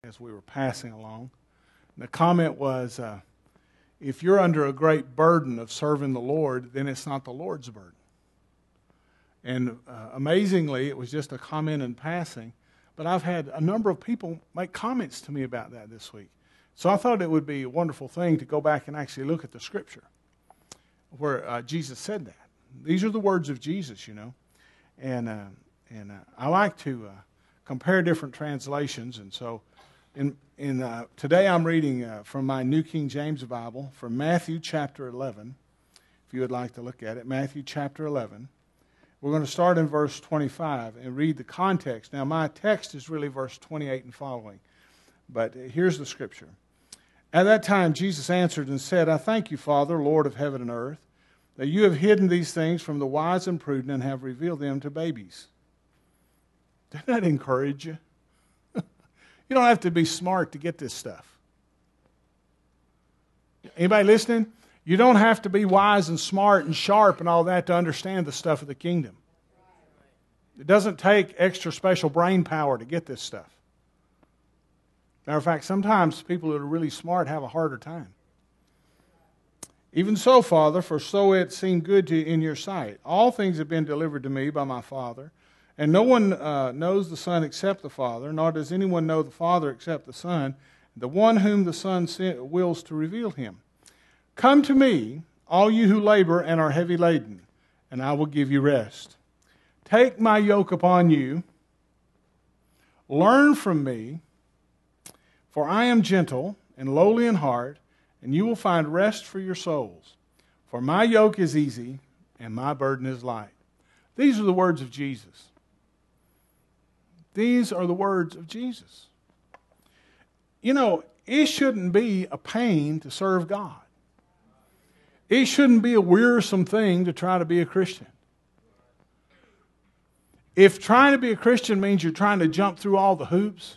as we were passing along. And the comment was, if you're under a great burden of serving the Lord, then it's not the Lord's burden. And amazingly, it was just a comment in passing, but I've had a number of people make comments to me about that this week. So I thought it would be a wonderful thing to go back and actually look at the Scripture where Jesus said that. These are the words of Jesus, you know. And I like to compare different translations, and so today I'm reading from my New King James Bible from Matthew chapter 11, if you would like to look at it. Matthew chapter 11. We're going to start in verse 25 and read the context. Now, my text is really verse 28 and following, but here's the Scripture. At that time, Jesus answered and said, I thank you, Father, Lord of heaven and earth, that you have hidden these things from the wise and prudent and have revealed them to babies. Doesn't that encourage you? You don't have to be smart to get this stuff. Anybody listening? You don't have to be wise and smart and sharp and all that to understand the stuff of the kingdom. It doesn't take extra special brain power to get this stuff. Matter of fact, sometimes people that are really smart have a harder time. Even so, Father, for so it seemed good in your sight. All things have been delivered to me by my Father. And no one knows the Son except the Father, nor does anyone know the Father except the Son, the one whom the Son wills to reveal him. Come to me, all you who labor and are heavy laden, and I will give you rest. Take my yoke upon you. Learn from me, for I am gentle and lowly in heart, and you will find rest for your souls. For my yoke is easy, and my burden is light. These are the words of Jesus. These are the words of Jesus. You know, it shouldn't be a pain to serve God. It shouldn't be a wearisome thing to try to be a Christian. If trying to be a Christian means you're trying to jump through all the hoops,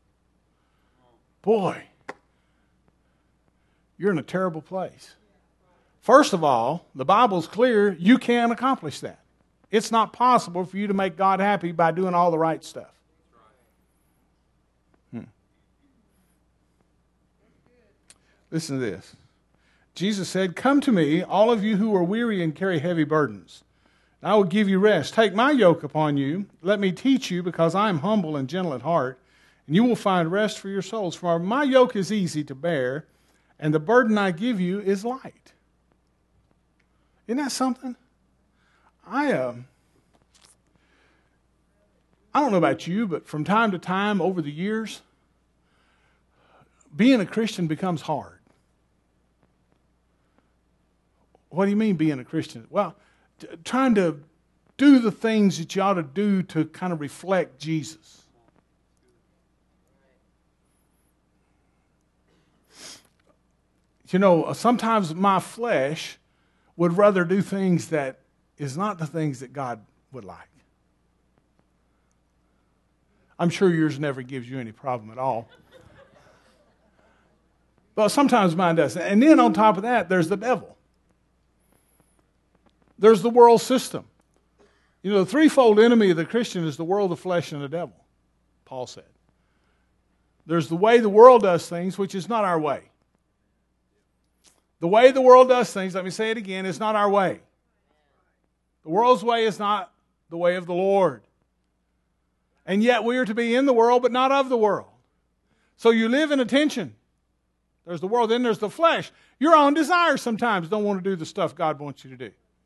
boy, you're in a terrible place. First of all, the Bible's clear, you can't accomplish that. It's not possible for you to make God happy by doing all the right stuff. Listen to this. Jesus said, come to me, all of you who are weary and carry heavy burdens. And I will give you rest. Take my yoke upon you. Let me teach you, because I am humble and gentle at heart, and you will find rest for your souls. For my yoke is easy to bear, and the burden I give you is light. Isn't that something? I don't know about you, but from time to time over the years, being a Christian becomes hard. What do you mean being a Christian? Well, trying to do the things that you ought to do to kind of reflect Jesus. You know, sometimes my flesh would rather do things that is not the things that God would like. I'm sure yours never gives you any problem at all. But sometimes mine does. And then on top of that, there's the devil. There's the world system. You know, the threefold enemy of the Christian is the world, the flesh, and the devil, Paul said. There's the way the world does things, which is not our way. The way the world does things, let me say it again, is not our way. The world's way is not the way of the Lord. And yet we are to be in the world, but not of the world. So you live in a tension. There's the world, then there's the flesh. Your own desires sometimes don't want to do the stuff God wants you to do.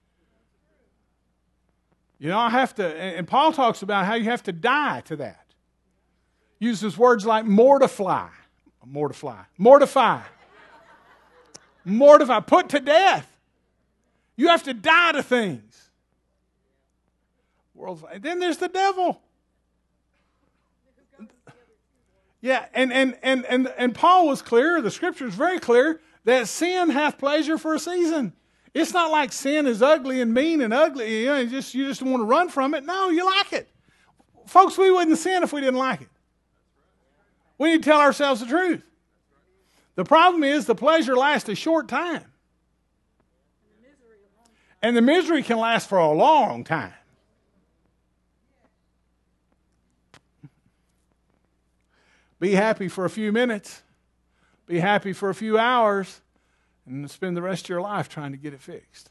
You know, and Paul talks about how you have to die to that. Uses words like mortify, put to death. You have to die to things. Then there's the devil. Yeah, and Paul was clear, the Scripture is very clear, that sin hath pleasure for a season. It's not like sin is ugly and mean and ugly. You know, you just want to run from it. No, you like it. Folks, we wouldn't sin if we didn't like it. We need to tell ourselves the truth. The problem is the pleasure lasts a short time. And the misery can last for a long time. Be happy for a few minutes. Be happy for a few hours. And spend the rest of your life trying to get it fixed.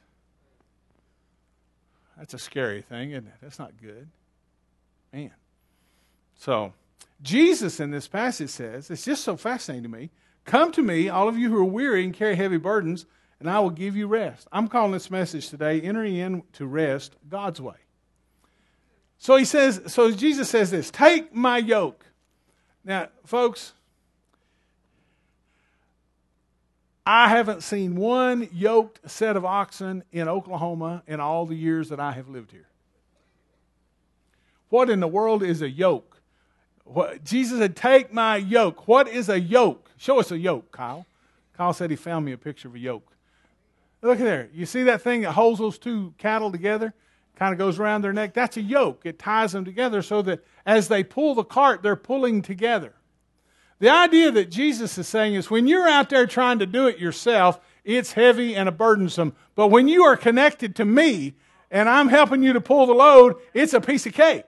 That's a scary thing, isn't it? That's not good. Man. So, Jesus in this passage says, it's just so fascinating to me, come to me, all of you who are weary and carry heavy burdens, and I will give you rest. I'm calling this message today, entering into rest God's way. So Jesus says this, take my yoke. Now, folks, I haven't seen one yoked set of oxen in Oklahoma in all the years that I have lived here. What in the world is a yoke? Jesus said, take my yoke. What is a yoke? Show us a yoke, Kyle. Kyle said he found me a picture of a yoke. Look at there. You see that thing that holds those two cattle together? Kind of goes around their neck. That's a yoke. It ties them together so that as they pull the cart, they're pulling together. The idea that Jesus is saying is when you're out there trying to do it yourself, it's heavy and burdensome. But when you are connected to me and I'm helping you to pull the load, it's a piece of cake.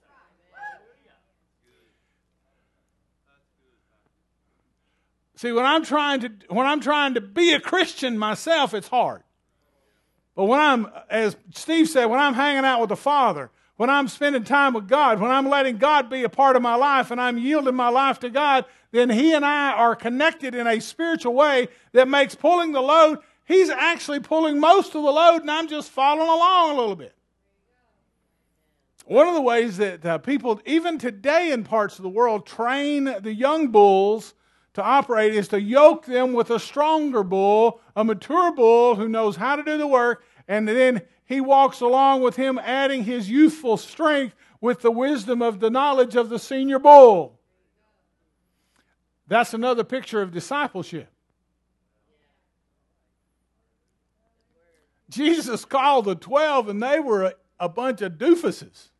See, when I'm trying to be a Christian myself, it's hard. But as Steve said, when I'm hanging out with the Father, when I'm spending time with God, when I'm letting God be a part of my life and I'm yielding my life to God, then He and I are connected in a spiritual way that makes pulling the load, He's actually pulling most of the load and I'm just following along a little bit. One of the ways that people, even today in parts of the world, train the young bulls to operate is to yoke them with a stronger bull, a mature bull who knows how to do the work, and then he walks along with him, adding his youthful strength with the wisdom of the knowledge of the senior bull. That's another picture of discipleship. Jesus called the 12 and they were a bunch of doofuses.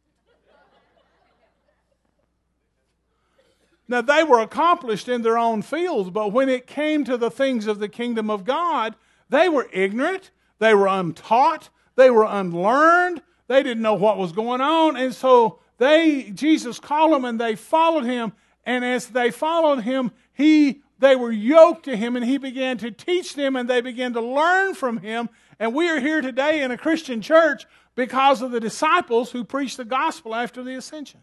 Now, they were accomplished in their own fields, but when it came to the things of the kingdom of God, they were ignorant, they were untaught, they were unlearned, they didn't know what was going on, and so Jesus called them and they followed Him, and as they followed Him, they were yoked to Him, and He began to teach them, and they began to learn from Him, and we are here today in a Christian church because of the disciples who preached the gospel after the ascension.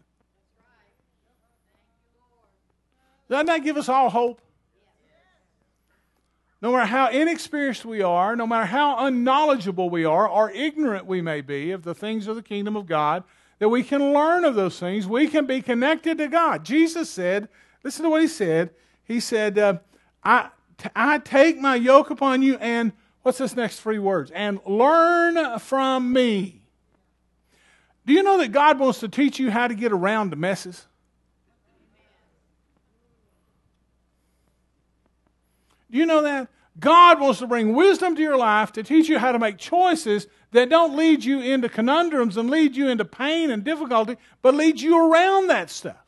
Doesn't that give us all hope? No matter how inexperienced we are, no matter how unknowledgeable we are, or ignorant we may be of the things of the kingdom of God, that we can learn of those things. We can be connected to God. Jesus said, listen to what He said. He said, I take my yoke upon you and, what's this next three words? And learn from me. Do you know that God wants to teach you how to get around the messes? Do you know that? God wants to bring wisdom to your life to teach you how to make choices that don't lead you into conundrums and lead you into pain and difficulty, but lead you around that stuff.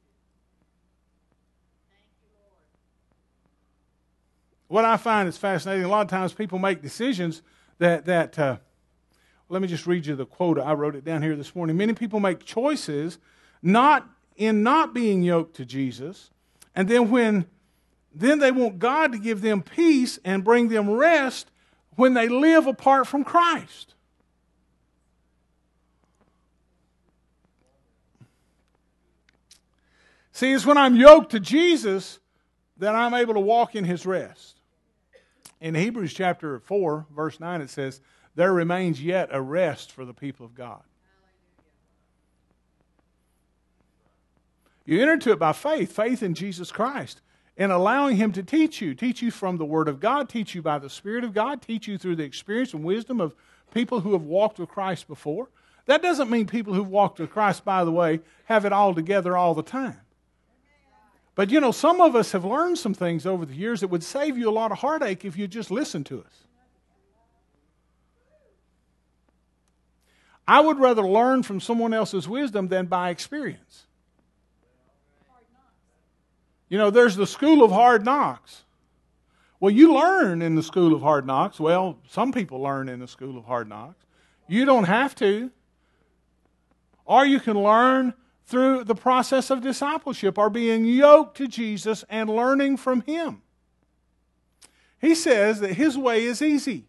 What I find is fascinating, a lot of times people make decisions that let me just read you the quote. I wrote it down here this morning. Many people make choices not being yoked to Jesus, and then they want God to give them peace and bring them rest when they live apart from Christ. See, it's when I'm yoked to Jesus that I'm able to walk in His rest. In Hebrews chapter 4, verse 9, it says, there remains yet a rest for the people of God. You enter into it by faith in Jesus Christ. And allowing Him to teach you from the Word of God, teach you by the Spirit of God, teach you through the experience and wisdom of people who have walked with Christ before. That doesn't mean people who've walked with Christ, by the way, have it all together all the time. But you know, some of us have learned some things over the years that would save you a lot of heartache if you just listened to us. I would rather learn from someone else's wisdom than by experience. You know, there's the school of hard knocks. Well, you learn in the school of hard knocks. Well, some people learn in the school of hard knocks. You don't have to. Or you can learn through the process of discipleship are being yoked to Jesus and learning from Him. He says that His way is easy.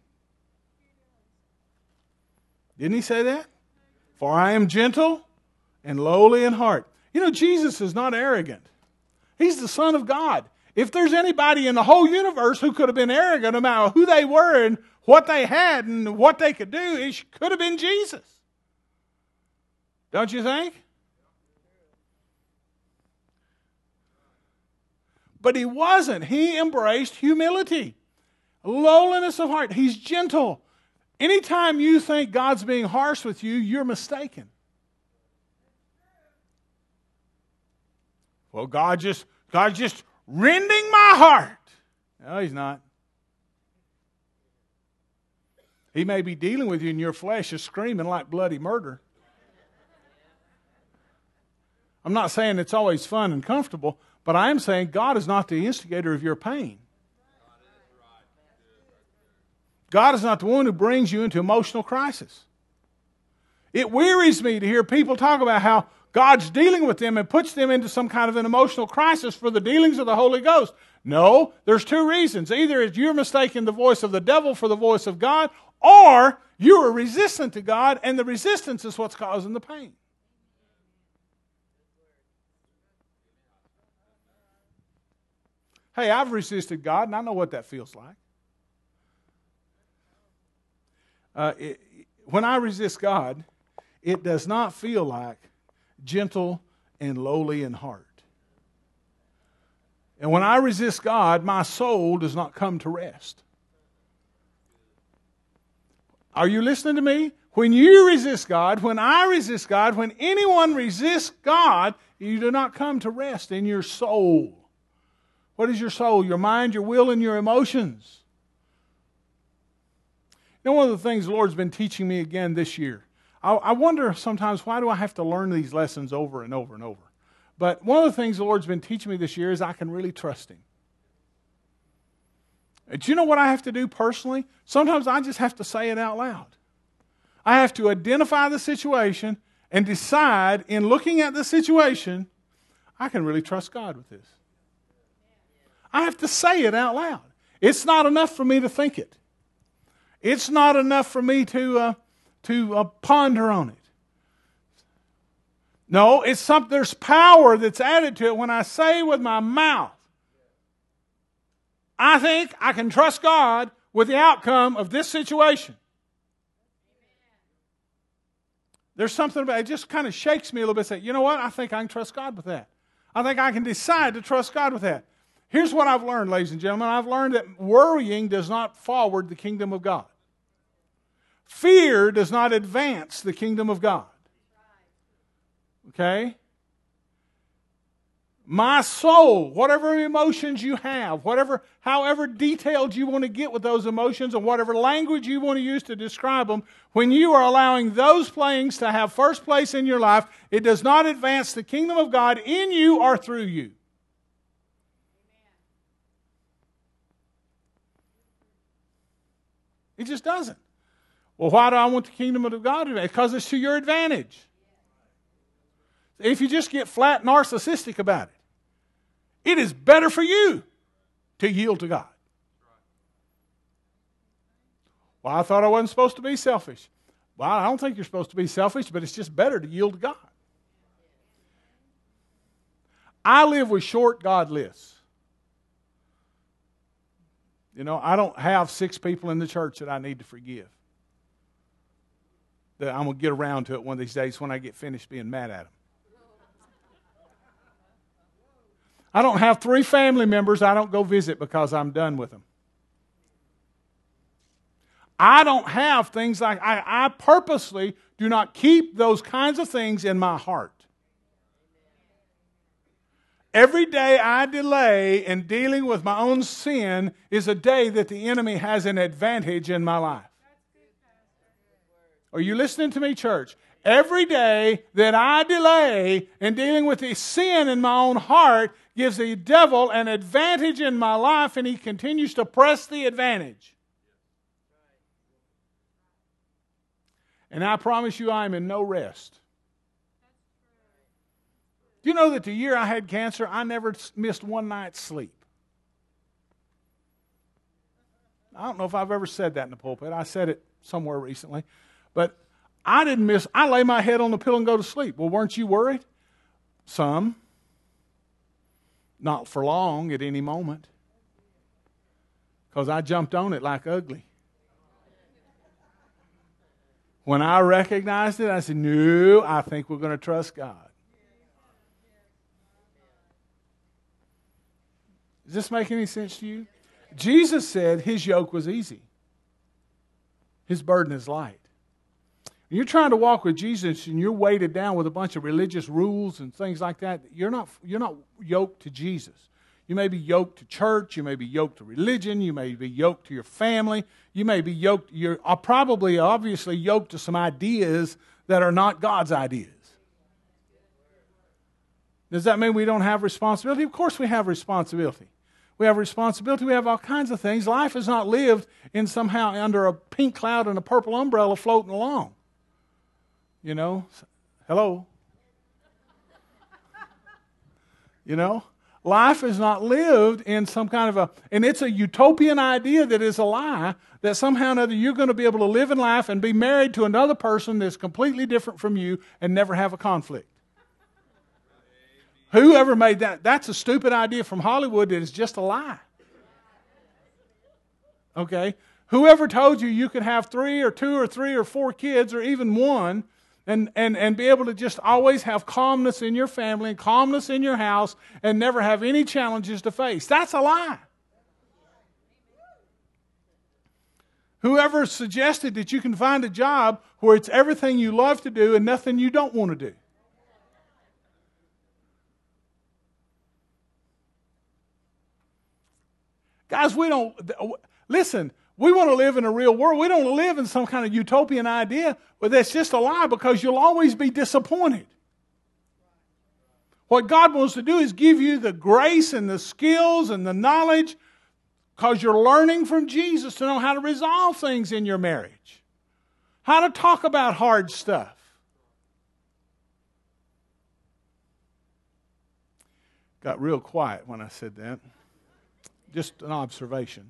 Didn't He say that? For I am gentle and lowly in heart. You know, Jesus is not arrogant. He's the Son of God. If there's anybody in the whole universe who could have been arrogant about who they were and what they had and what they could do, it could have been Jesus. Don't you think? But He wasn't. He embraced humility, lowliness of heart. He's gentle. Anytime you think God's being harsh with you, you're mistaken. Well, God's just rending my heart. No, He's not. He may be dealing with you and your flesh is screaming like bloody murder. I'm not saying it's always fun and comfortable, but I am saying God is not the instigator of your pain. God is not the one who brings you into emotional crisis. It wearies me to hear people talk about how God's dealing with them and puts them into some kind of an emotional crisis for the dealings of the Holy Ghost. No, there's two reasons. Either you're mistaking the voice of the devil for the voice of God, or you are resistant to God, and the resistance is what's causing the pain. Hey, I've resisted God, and I know what that feels like. When I resist God, it does not feel like gentle and lowly in heart. And when I resist God, my soul does not come to rest. Are you listening to me? When you resist God, when I resist God, when anyone resists God, you do not come to rest in your soul. What is your soul? Your mind, your will, and your emotions. You know, one of the things the Lord's been teaching me again this year, I wonder sometimes, why do I have to learn these lessons over and over and over? But one of the things the Lord's been teaching me this year is I can really trust Him. Do you know what I have to do personally? Sometimes I just have to say it out loud. I have to identify the situation and decide, in looking at the situation, I can really trust God with this. I have to say it out loud. It's not enough for me to think it. It's not enough for me to ponder on it. No, there's power that's added to it when I say with my mouth, I think I can trust God with the outcome of this situation. There's something about it, just kind of shakes me a little bit. Say, you know what? I think I can trust God with that. I think I can decide to trust God with that. Here's what I've learned, ladies and gentlemen. I've learned that worrying does not forward the kingdom of God. Fear does not advance the kingdom of God. Okay? My soul, whatever emotions you have, however detailed you want to get with those emotions and whatever language you want to use to describe them, when you are allowing those things to have first place in your life, it does not advance the kingdom of God in you or through you. It just doesn't. Well, why do I want the kingdom of God to advance? Because it's to your advantage. If you just get flat narcissistic about it, it is better for you to yield to God. Well, I thought I wasn't supposed to be selfish. Well, I don't think you're supposed to be selfish, but it's just better to yield to God. I live with short God lists. You know, I don't have 6 people in the church that I need to forgive. That I'm going to get around to it one of these days when I get finished being mad at them. I don't have 3 family members I don't go visit because I'm done with them. I don't have things like, I purposely do not keep those kinds of things in my heart. Every day I delay in dealing with my own sin is a day that the enemy has an advantage in my life. Are you listening to me, church? Every day that I delay in dealing with the sin in my own heart gives the devil an advantage in my life, and he continues to press the advantage. And I promise you, I am in no rest. You know that the year I had cancer, I never missed one night's sleep. I don't know if I've ever said that in the pulpit. I said it somewhere recently. But I didn't miss, I lay my head on the pillow and go to sleep. Well, weren't you worried? Some. Not for long at any moment. Because I jumped on it like ugly. When I recognized it, I said, no, I think we're going to trust God. Does this make any sense to you? Jesus said his yoke was easy. His burden is light. You're trying to walk with Jesus and you're weighted down with a bunch of religious rules and things like that. You're not yoked to Jesus. You may be yoked to church. You may be yoked to religion. You may be yoked to your family. You may be yoked. You're probably, obviously, yoked to some ideas that are not God's ideas. Does that mean we don't have responsibility? Of course we have responsibility. We have responsibility. We have all kinds of things. Life is not lived in somehow under a pink cloud and a purple umbrella floating along. You know? Hello? You know? Life is not lived in some kind of a, and it's a utopian idea that is a lie, that somehow or another you're going to be able to live in life and be married to another person that's completely different from you and never have a conflict. Whoever made that, that's a stupid idea from Hollywood that is just a lie. Okay? Whoever told you you could have 3 or 2 or 3 or 4 kids or even one and be able to just always have calmness in your family and calmness in your house and never have any challenges to face. That's a lie. Whoever suggested that you can find a job where it's everything you love to do and nothing you don't want to do. Guys, we want to live in a real world. We don't live in some kind of utopian idea, but that's just a lie because you'll always be disappointed. What God wants to do is give you the grace and the skills and the knowledge because you're learning from Jesus to know how to resolve things in your marriage, how to talk about hard stuff. Got real quiet when I said that. Just an observation.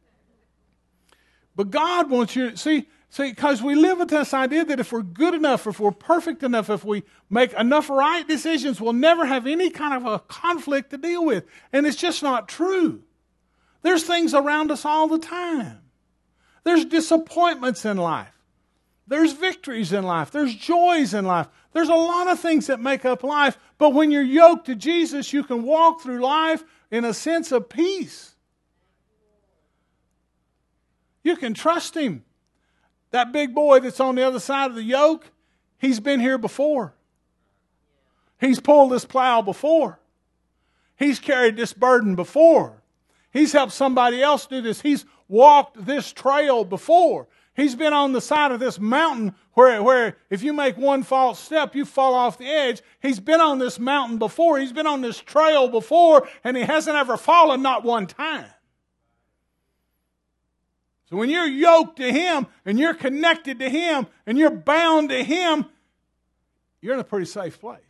But God wants you to see, because we live with this idea that if we're good enough, if we're perfect enough, if we make enough right decisions, we'll never have any kind of a conflict to deal with. And it's just not true. There's things around us all the time. There's disappointments in life. There's victories in life. There's joys in life. There's a lot of things that make up life. But when you're yoked to Jesus, you can walk through life in a sense of peace. You can trust Him. That big boy that's on the other side of the yoke, he's been here before. He's pulled this plow before. He's carried this burden before. He's helped somebody else do this. He's walked this trail before. He's been on the side of this mountain where if you make one false step, you fall off the edge. He's been on this mountain before. He's been on this trail before, and he hasn't ever fallen, not one time. So when you're yoked to Him, and you're connected to Him, and you're bound to Him, you're in a pretty safe place.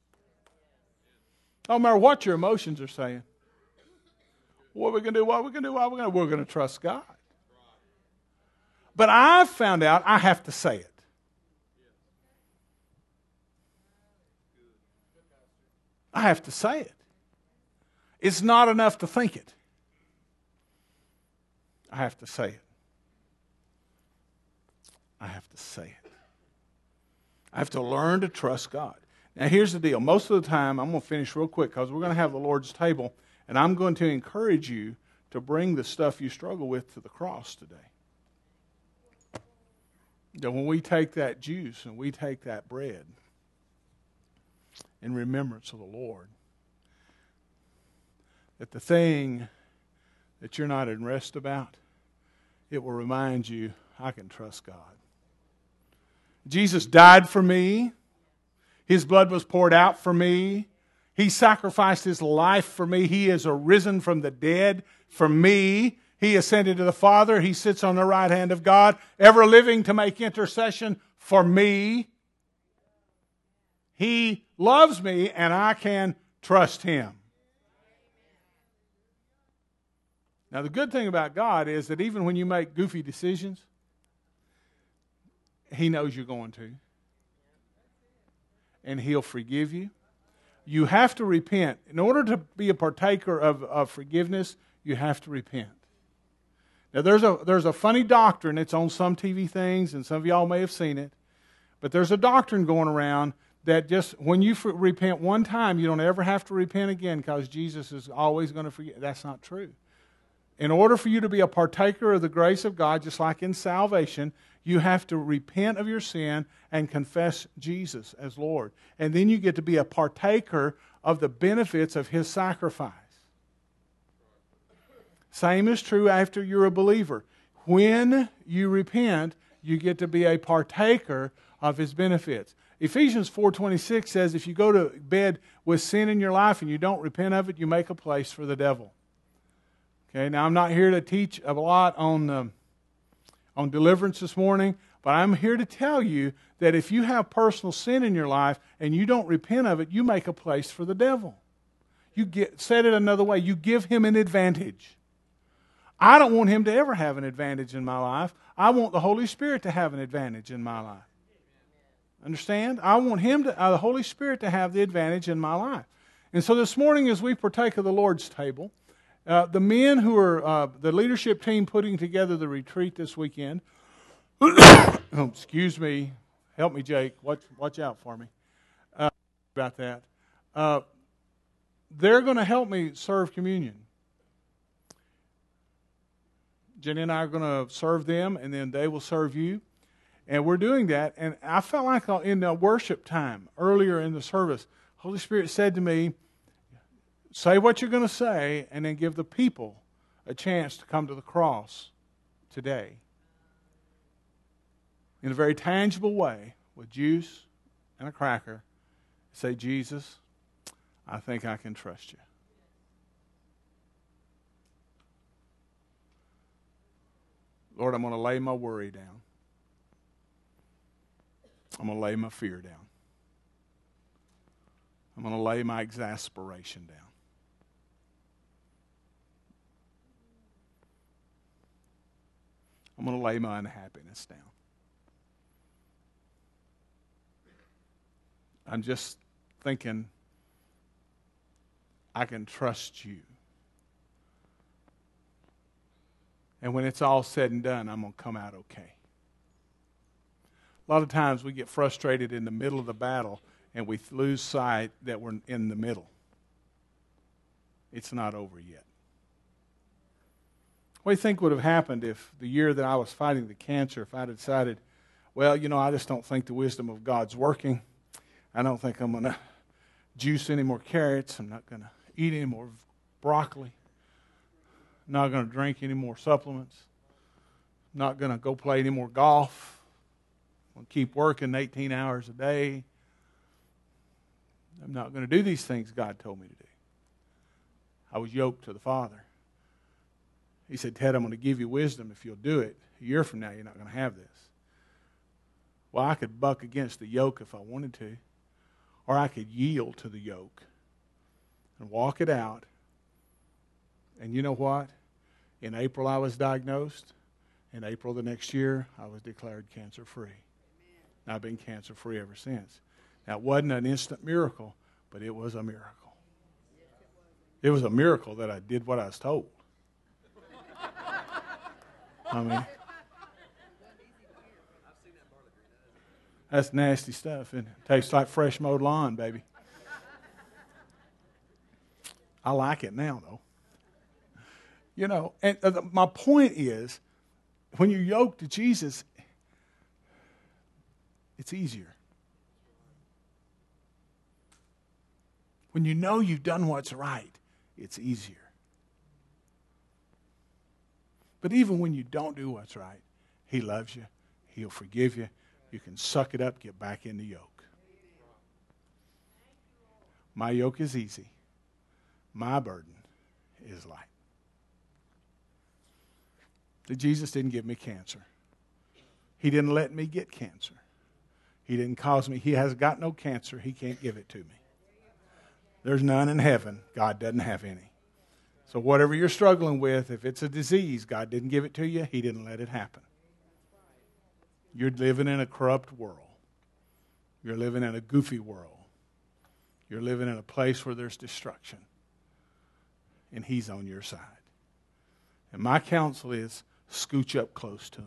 No matter what your emotions are saying. What are we going to do? What are we going to do? We're going to trust God. But I've found out I have to say it. I have to say it. It's not enough to think it. I have to say it. I have to say it. I have to learn to trust God. Now here's the deal. Most of the time, I'm going to finish real quick because we're going to have the Lord's table, and I'm going to encourage you to bring the stuff you struggle with to the cross today. That when we take that juice and we take that bread in remembrance of the Lord, that the thing that you're not in rest about, it will remind you, I can trust God. Jesus died for me. His blood was poured out for me. He sacrificed His life for me. He is arisen from the dead for me. He ascended to the Father. He sits on the right hand of God, ever living to make intercession for me. He loves me, and I can trust Him. Now, the good thing about God is that even when you make goofy decisions, He knows you're going to. And He'll forgive you. You have to repent. In order to be a partaker of forgiveness, you have to repent. Now, there's a funny doctrine. It's on some TV things, and some of y'all may have seen it. But there's a doctrine going around that just when you repent one time, you don't ever have to repent again because Jesus is always going to forgive. That's not true. In order for you to be a partaker of the grace of God, just like in salvation, you have to repent of your sin and confess Jesus as Lord. And then you get to be a partaker of the benefits of His sacrifice. Same is true after you're a believer. When you repent, you get to be a partaker of His benefits. Ephesians 4:26 says if you go to bed with sin in your life and you don't repent of it, you make a place for the devil. Okay, now I'm not here to teach a lot on deliverance this morning, but I'm here to tell you that if you have personal sin in your life and you don't repent of it, you make a place for the devil. Said it another way, you give him an advantage. I don't want him to ever have an advantage in my life. I want the Holy Spirit to have an advantage in my life. Understand? I want the Holy Spirit to have the advantage in my life. And so this morning as we partake of the Lord's table, the men who are the leadership team putting together the retreat this weekend, excuse me, help me, Jake, watch out for me about that. They're going to help me serve communion. Jenny and I are going to serve them, and then they will serve you. And we're doing that. And I felt like in the worship time earlier in the service, Holy Spirit said to me, say what you're going to say, and then give the people a chance to come to the cross today. In a very tangible way, with juice and a cracker, say, Jesus, I think I can trust you. Lord, I'm going to lay my worry down. I'm going to lay my fear down. I'm going to lay my exasperation down. I'm going to lay my unhappiness down. I'm just thinking, I can trust you. And when it's all said and done, I'm going to come out okay. A lot of times we get frustrated in the middle of the battle and we lose sight that we're in the middle. It's not over yet. What do you think would have happened if the year that I was fighting the cancer, if I decided, well, I just don't think the wisdom of God's working. I don't think I'm going to juice any more carrots. I'm not going to eat any more broccoli. I'm not going to drink any more supplements. I'm not going to go play any more golf. I'm going to keep working 18 hours a day. I'm not going to do these things God told me to do. I was yoked to the Father. He said, Ted, I'm going to give you wisdom if you'll do it. A year from now, you're not going to have this. Well, I could buck against the yoke if I wanted to, or I could yield to the yoke and walk it out. And you know what? In April, I was diagnosed. In April the next year, I was declared cancer-free. And I've been cancer-free ever since. Now, it wasn't an instant miracle, but it was a miracle. It was a miracle that I did what I was told. I mean, that's nasty stuff, isn't it? Tastes like fresh mowed lawn, baby. I like it now, though. And my point is, when you're yoked to Jesus, it's easier. When you know you've done what's right, it's easier. But even when you don't do what's right, He loves you. He'll forgive you. You can suck it up, get back in the yoke. My yoke is easy. My burden is light. Jesus didn't give me cancer. He didn't let me get cancer. He didn't cause me. He has got no cancer. He can't give it to me. There's none in heaven. God doesn't have any. So whatever you're struggling with, if it's a disease, God didn't give it to you. He didn't let it happen. You're living in a corrupt world. You're living in a goofy world. You're living in a place where there's destruction. And He's on your side. And my counsel is scooch up close to Him.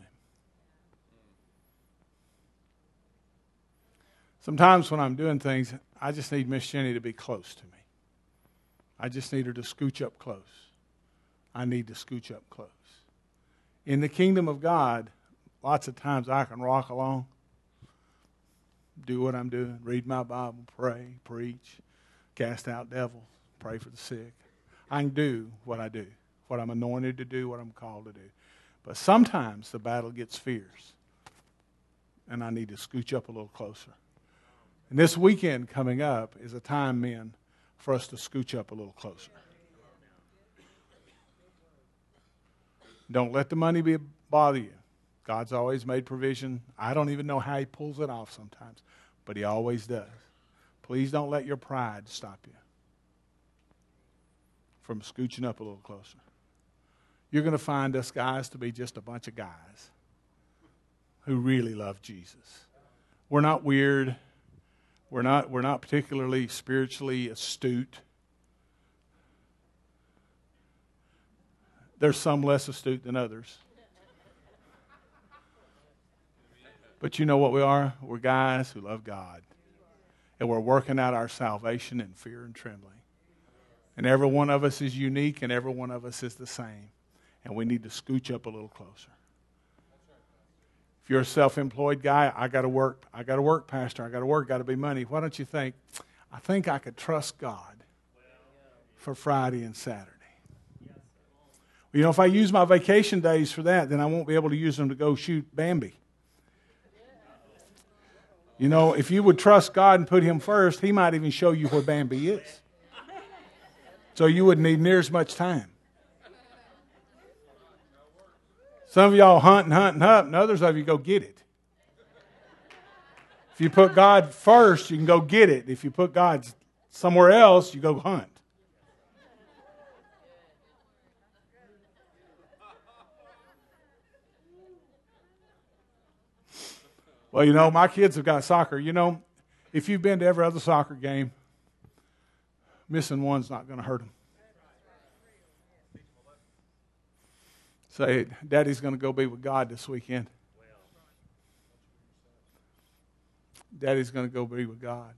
Sometimes when I'm doing things, I just need Miss Jenny to be close to me. I just need her to scooch up close. I need to scooch up close. In the kingdom of God, lots of times I can rock along, do what I'm doing, read my Bible, pray, preach, cast out devils, pray for the sick. I can do what I do, what I'm anointed to do, what I'm called to do. But sometimes the battle gets fierce, and I need to scooch up a little closer. And this weekend coming up is a time, men, for us to scooch up a little closer. Don't let the money bother you. God's always made provision. I don't even know how He pulls it off sometimes, but He always does. Please don't let your pride stop you from scooching up a little closer. You're going to find us guys to be just a bunch of guys who really love Jesus. We're not weird. We're not particularly spiritually astute. There's some less astute than others. But you know what we are? We're guys who love God. And we're working out our salvation in fear and trembling. And every one of us is unique, and every one of us is the same. And we need to scooch up a little closer. If you're a self-employed guy, I got to work, Pastor. I got to work, got to be money. Why don't you think, I think I could trust God for Friday and Saturday. Well, you know, if I use my vacation days for that, then I won't be able to use them to go shoot Bambi. You know, if you would trust God and put Him first, He might even show you where Bambi is. So you wouldn't need near as much time. Some of y'all hunt, and others of you go get it. If you put God first, you can go get it. If you put God somewhere else, you go hunt. Well, you know, my kids have got soccer. You know, if you've been to every other soccer game, missing one's not going to hurt them. Say, Daddy's going to go be with God this weekend. Daddy's going to go be with God.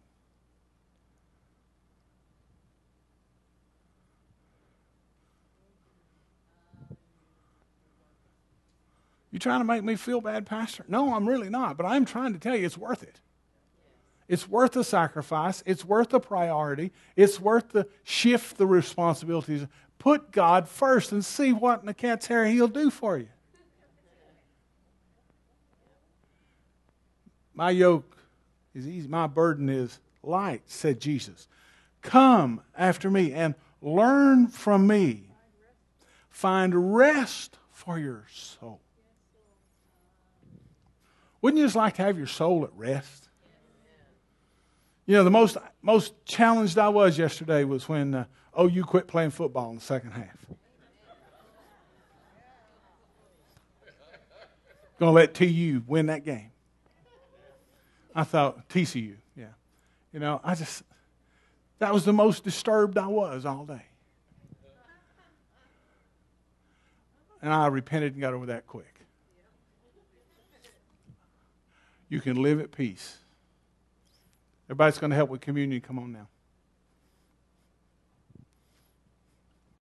You trying to make me feel bad, Pastor? No, I'm really not, but I'm trying to tell you it's worth it. It's worth the sacrifice. It's worth the priority. It's worth the shift the responsibilities. Put God first and see what in the cat's hair He'll do for you. My yoke is easy. My burden is light, said Jesus. Come after me and learn from me. Find rest for your soul. Wouldn't you just like to have your soul at rest? You know, the most challenged I was yesterday was when OU quit playing football in the second half. Going to let TU win that game. I thought, TCU, yeah. You know, that was the most disturbed I was all day. And I repented and got over that quick. You can live at peace. Everybody's going to help with communion. Come on now.